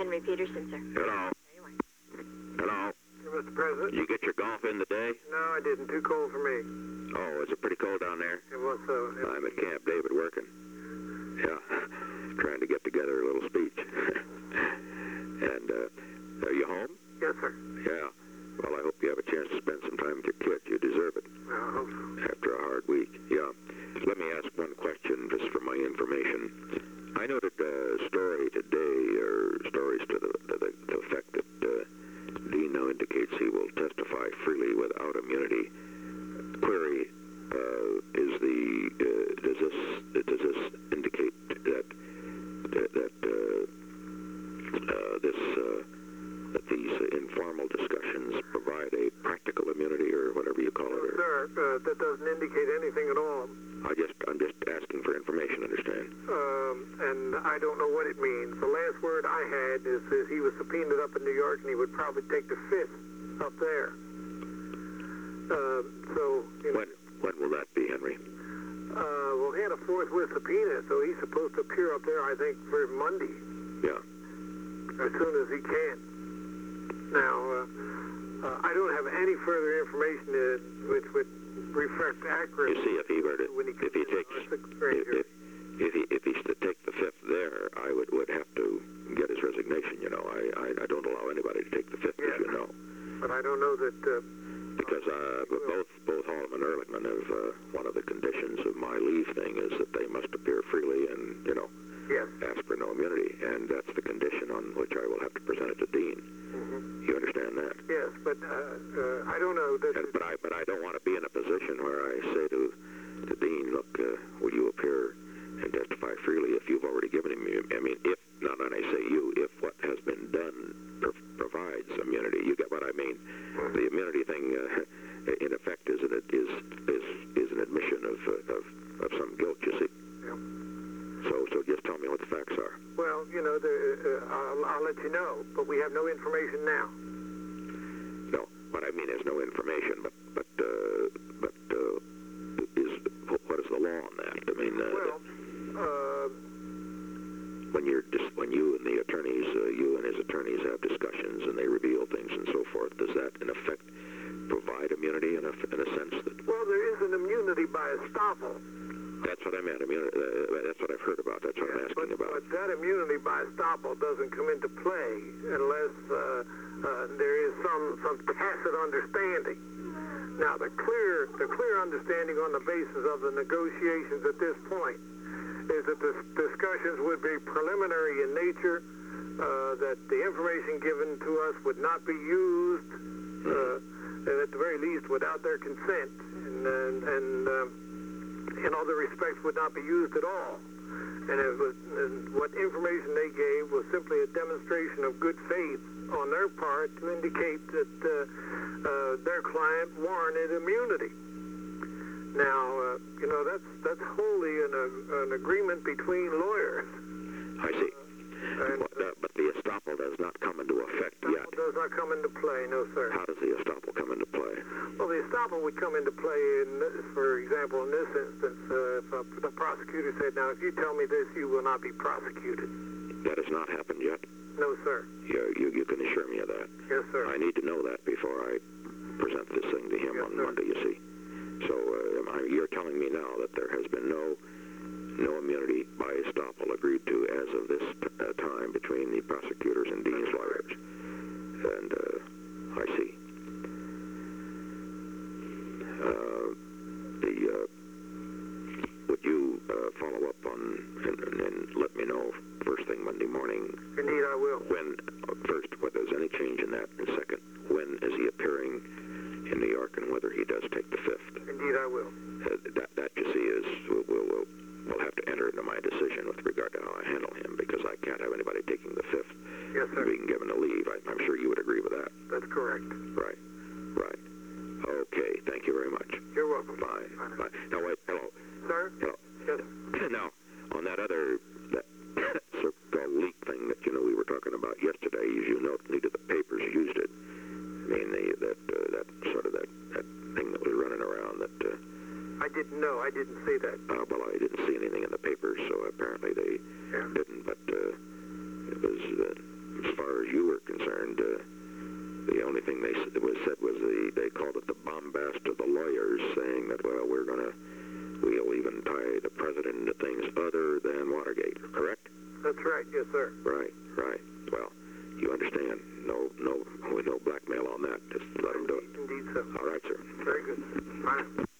Henry Peterson, sir. Hello. There you are. Hello. Mr. President? You get your golf in today? No, I didn't. Too cold for me. Oh, is it pretty cold down there? It was so. I'm at Camp David working. Yeah. Trying to get together a little speech. And, are you home? Yes, sir. Yeah. Well, I hope you have a chance to spend some time with your kids. You deserve it. I hope so. After a hard week. Yeah. Let me ask one question just for my information. I noted a story today, or stories to the effect that Dean now indicates he will testify freely without immunity. Query, does this indicate that these informal discussions provide a practical immunity, or whatever you call it? Sir, that doesn't indicate anything at all. I'm just asking for information, understand? And I don't know what it means. The last word I had is he was subpoenaed up in New York, and he would probably take the fifth up there. So, you know, When will that be, Henry? well, he had a forthwith subpoena, so he's supposed to appear up there, I think, for Monday, Yeah. as soon as he can. Now, I don't have any further information which would reflect accurately. You see, if he were to, when he if he takes, if he's to take the fifth there, I would have to get his resignation. You know, I don't allow anybody to take the fifth, as you know. But I don't know that. Because both Hallam and Ehrlichman have one of the conditions of my leave thing is that they must appear freely and, you know, Yes. ask for no immunity, and that's the condition on which I will have to present it to Dean. Mm-hmm. You understand that? Yes, but I don't know that. But I don't want to be in a position where I say to Dean, look, will you appear and testify freely if you've already given him? I mean, if not, and I say you, if what has been done provides immunity, you get what I mean. The immunity thing, in effect, is an admission of some guilt. You see. Yeah. So just tell me what the facts are. Well, you know, I'll let you know, but we have no information now. No, what I mean is no information, but what is the law on that? I mean, when you and the attorneys, you and his attorneys have discussions and they reveal things and so forth, does that in effect provide immunity in a sense that? Well, there is an immunity by estoppel. That's what I meant. Immunity. That's what I've heard about. That's what I'm asking about. But that immunity by estoppel doesn't come into play unless there is some tacit understanding. Now, the clear understanding on the basis of the negotiations at this point is that the discussions would be preliminary in nature, that the information given to us would not be used, at the very least, without their consent, and in other respects would not be used at all. And what information they gave was simply a demonstration of good faith on their part to indicate that their client warranted immunity. Now, you know, that's wholly an agreement between lawyers. I see. But the estoppel does not come into effect yet. Estoppel does not come into play, no, sir. How does the estoppel come into play? Well, the estoppel would come into play, for example, in this instance, if the prosecutor said, now, if you tell me this, you will not be prosecuted. That has not happened yet? No, sir. You can assure me of that? Yes, sir. I need to know that before I present this thing to him on Monday, you see. So you're telling me now that there has been no immunity by estoppel agreed to as of this time between the prosecutors and Dean's lawyers. And I see. Would you follow up on and let me know first thing Monday morning? Indeed, I will. When, first, whether there's any change in that, and second, when is he appearing in New York and whether he does take the fifth? Indeed, I will. That you see, is we'll have to enter into my decision with regard to how I handle him, because I can't have anybody taking the fifth Yes, sir. being given a leave. I'm sure you would agree with that. That's correct. Right. Okay, thank you very much. You're welcome. Bye. Now, wait, hello. Sir? Hello. Yes. Now, on that so-called leak thing that, you know, we were talking about yesterday, as you know, neither the papers used it. I mean, that thing that was running around that... I didn't know. I didn't see that. Well, I didn't see anything in the papers, so apparently they didn't, but it was, as far Right, yes, sir. Right. Well, you understand. No blackmail on that. Just let them do it. Indeed, sir. All right, sir. Very good. Fine.